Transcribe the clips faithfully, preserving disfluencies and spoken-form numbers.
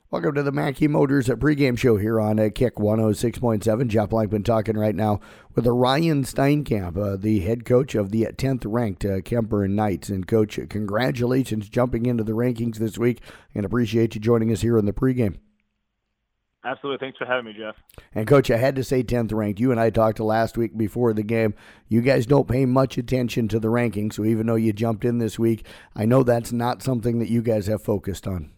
Welcome to the Mackey Motors pregame show here on uh, Kick one oh six point seven. Jeff Blankman talking right now with Ryan Steinkamp, uh, the head coach of the tenth-ranked uh, Kemper Knights. And, Coach, congratulations jumping into the rankings this week, and appreciate you joining us here in the pregame. Absolutely. Thanks for having me, Jeff. And, Coach, I had to say tenth-ranked. You and I talked last week before the game. You guys don't pay much attention to the rankings, so even though you jumped in this week, I know that's not something that you guys have focused on.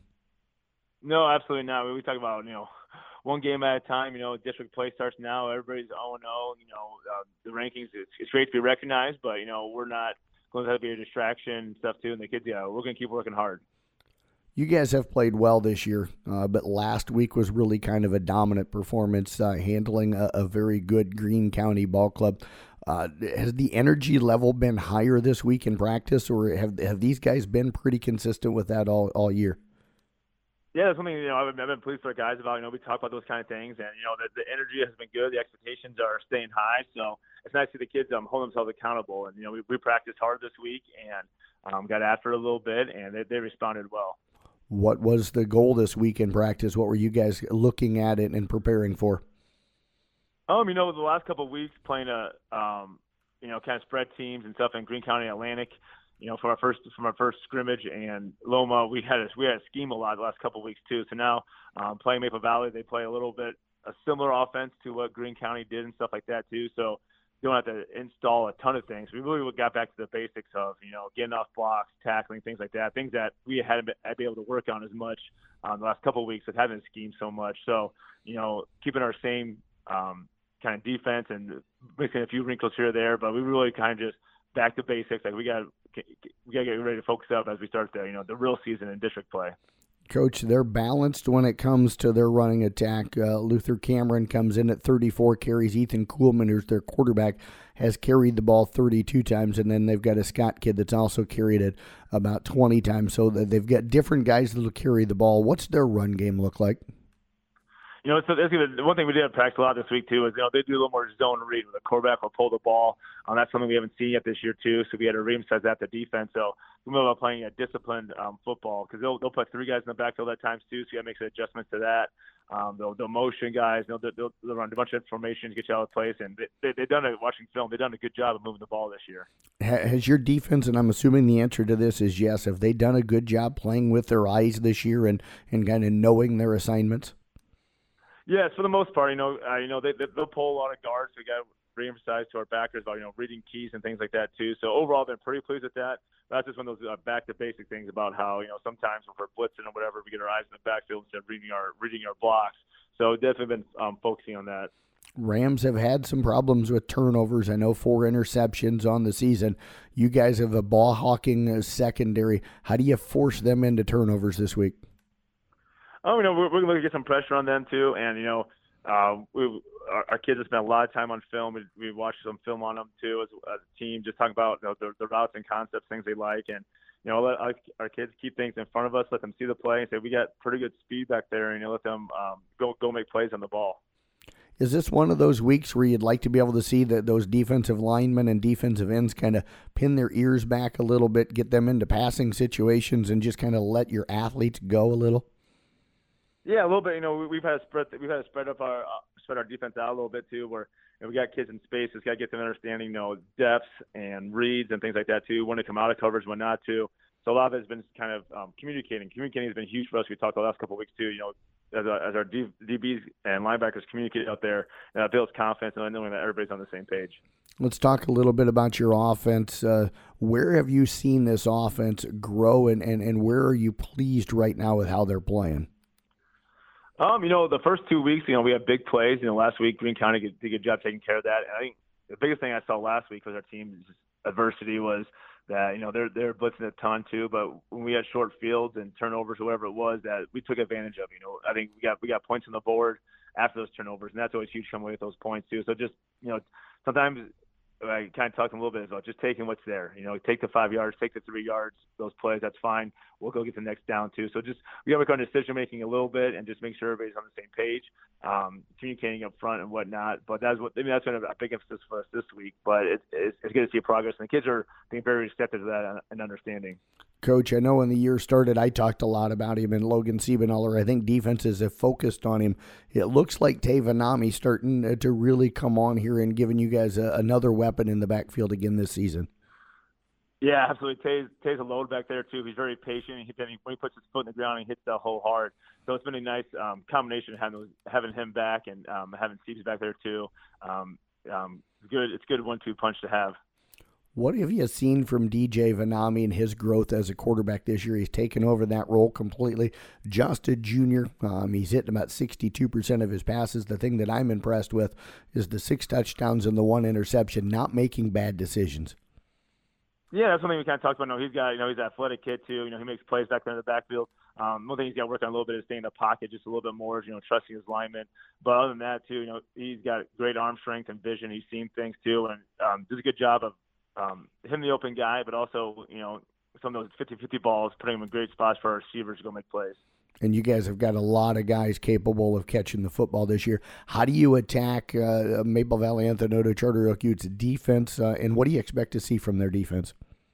No, absolutely not. We talk about, you know, one game at a time. You know, district play starts now. Everybody's oh and oh. You know, uh, the rankings, it's, it's great to be recognized, but, you know, we're not going to have to be a distraction and stuff, too. And the kids, yeah, we're going to keep working hard. You guys have played well this year, uh, but last week was really kind of a dominant performance, uh, handling a, a very good Greene County ball club. Uh, has the energy level been higher this week in practice, or have have these guys been pretty consistent with that all, all year? Yeah, that's something, you know, I've, I've been pleased for guys about. You know, we talk about those kind of things, and, you know, the, the energy has been good. The expectations are staying high. So it's nice to see the kids um, hold themselves accountable. And, you know, we, we practiced hard this week and um, got after it a little bit, and they, they responded well. What was the goal this week in practice? What were you guys looking at it and preparing for? Um, you know, the last couple of weeks playing a, um, you know, kind of spread teams and stuff in Greene County Atlantic, you know, from our first from our first scrimmage, and Loma, we had a, we had a scheme a lot the last couple of weeks too. So now um, playing Maple Valley, they play a little bit a similar offense to what Greene County did and stuff like that too. So you don't have to install a ton of things. We really got back to the basics of, you know, getting off blocks, tackling, things like that, things that we hadn't been, been able to work on as much um, the last couple of weeks with having schemed so much. So, you know, keeping our same um, kind of defense and mixing a few wrinkles here or there, but we really kind of just back to basics. Like we got we got to get ready to focus up as we start the, you know, the real season in district play. Coach, they're balanced when it comes to their running attack. Uh, Luther Cameron comes in at thirty-four carries. Ethan Kuhlman, who's their quarterback, has carried the ball thirty-two times, and then they've got a Scott kid that's also carried it about twenty times. So they've got different guys that will carry the ball. What's their run game look like? You know, so that's the one thing we did at practice a lot this week too is, you know, they do a little more zone read where the quarterback will pull the ball. Um, that's something we haven't seen yet this year too. So we had to reemphasize that to defense. So we're about playing a disciplined um, football because they'll they'll put three guys in the backfield at times too. So you got to make some adjustments to that. Um, they'll, they'll motion guys. They'll, they'll, they'll run a bunch of information to get you out of place. And they, they, they've done it watching film. They've done a good job of moving the ball this year. Has your defense, and I'm assuming the answer to this is yes, have they done a good job playing with their eyes this year and, and kind of knowing their assignments? Yes, for the most part, you know, uh, you know they, they they'll pull a lot of guards. We got to reemphasize to our backers about, you know, reading keys and things like that too. So overall, I've been pretty pleased with that. But that's just one of those uh, back to basic things about how, you know, sometimes when we're blitzing or whatever, we get our eyes in the backfield instead of reading our reading our blocks. So definitely been um, focusing on that. Rams have had some problems with turnovers. I know four interceptions on the season. You guys have a ball hawking secondary. How do you force them into turnovers this week? Oh, you know, we're, we're going to get some pressure on them too, and you know, uh, we our, our kids have spent a lot of time on film. We, we watched some film on them too as, as a team, just talking about, you know, the, the routes and concepts, things they like, and you know, let our, our kids keep things in front of us, let them see the play, and say we got pretty good speed back there, and you know, let them um, go go make plays on the ball. Is this one of those weeks where you'd like to be able to see that those defensive linemen and defensive ends kind of pin their ears back a little bit, get them into passing situations, and just kind of let your athletes go a little? Yeah, a little bit. You know, we've had to spread we've had to spread up our uh, spread our defense out a little bit too. Where, you know, we got kids in space, it's got to get them understanding, you know, depths and reads and things like that too. When to come out of coverage, when not to. So a lot of it has been kind of um, communicating. Communicating has been huge for us. We talked the last couple of weeks too. You know, as, our, as our D, DBs and linebackers communicate out there, and that builds confidence and knowing that everybody's on the same page. Let's talk a little bit about your offense. Uh, where have you seen this offense grow, and, and, and where are you pleased right now with how they're playing? Um, you know, the first two weeks, you know, we had big plays. You know, last week Greene County did a good job taking care of that. And I think the biggest thing I saw last week was our team's adversity was that, you know, they're they're blitzing a ton too, but when we had short fields and turnovers, whatever it was, that we took advantage of. You know, I think we got we got points on the board after those turnovers, and that's always huge coming away with those points too. So just, you know, sometimes I kind of talked a little bit about just taking what's there. You know, take the five yards, take the three yards, those plays, that's fine. We'll go get the next down too. So just we got to work on decision making a little bit and just make sure everybody's on the same page, um, communicating up front and whatnot. But that's what I mean. That's been a big emphasis for us this week. But it's it's, it's good to see progress, and the kids are being very receptive to that and understanding. Coach, I know when the year started, I talked a lot about him and Logan Siebenthaler. I think defenses have focused on him. It looks like Tay Vanami starting to really come on here and giving you guys a, another weapon in the backfield again this season. Yeah, absolutely. Tay's, Tay's a load back there, too. He's very patient. He, when he puts his foot in the ground, he hits the hole hard. So it's been a nice um, combination having, having him back and um, having Siebes back there, too. Um, um, it's good. It's a good one two punch to have. What have you seen from D J Vanami and his growth as a quarterback this year? He's taken over that role completely. Just a junior. Um, he's hitting about sixty-two percent of his passes. The thing that I'm impressed with is the six touchdowns and the one interception, not making bad decisions. Yeah, that's something we kind of talked about. No, he's got, you know, he's an athletic kid too. You know, he makes plays back there in the backfield. Um, one thing he's got to work on a little bit is staying in the pocket just a little bit more, you know, trusting his linemen. But other than that too, you know, he's got great arm strength and vision. He's seen things too, and um, does a good job of um, him the open guy, but also, you know, some of those fifty-fifty balls, putting him in great spots for our receivers to go make plays. And you guys have got a lot of guys capable of catching the football this year. How do you attack uh, Maple Valley Anthony Charter Oak Utes defense, uh, and what do you expect to see from their defense?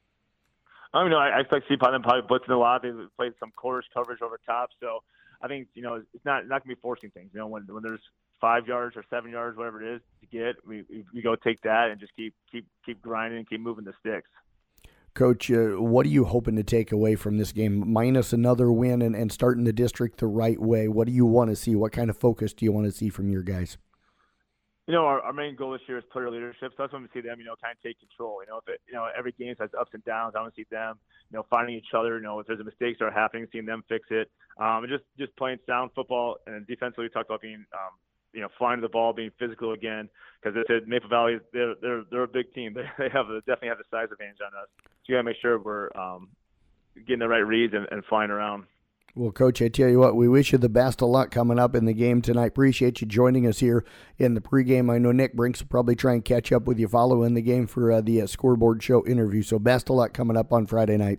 I don't know. I expect to see them probably blitzing a lot. They played some quarters coverage over top, so I think, you know, it's not not gonna be forcing things. You know, when when there's five yards or seven yards, whatever it is to get, we we go take that and just keep keep keep grinding and keep moving the sticks. Coach, uh, what are you hoping to take away from this game? Minus another win and, and starting the district the right way, what do you want to see? What kind of focus do you want to see from your guys? You know, our, our main goal this year is player leadership. So I just want to see them, you know, kind of take control. You know, if it, you know, every game has ups and downs. I want to see them, you know, finding each other. You know, if there's a mistake start happening, seeing them fix it. Um, and just, just playing sound football. And defensively, we talked about being, um, you know, flying to the ball, being physical again. Because they said Maple Valley, they're they're they're a big team. They they have a, definitely have the size advantage on us. So you got to make sure we're um, getting the right reads and, and flying around. Well, Coach, I tell you what, we wish you the best of luck coming up in the game tonight. Appreciate you joining us here in the pregame. I know Nick Brinks will probably try and catch up with you following the game for uh, the uh, scoreboard show interview. So best of luck coming up on Friday night.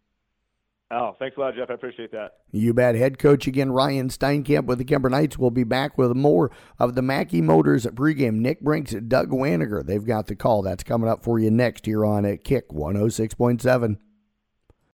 Oh, thanks a lot, Jeff. I appreciate that. You bet. Head coach again, Ryan Steinkamp with the Kemper Knights. We'll be back with more of the Mackey Motors at pregame. Nick Brinks, Doug Waniger. They've got the call. That's coming up for you next here on at Kick one oh six point seven.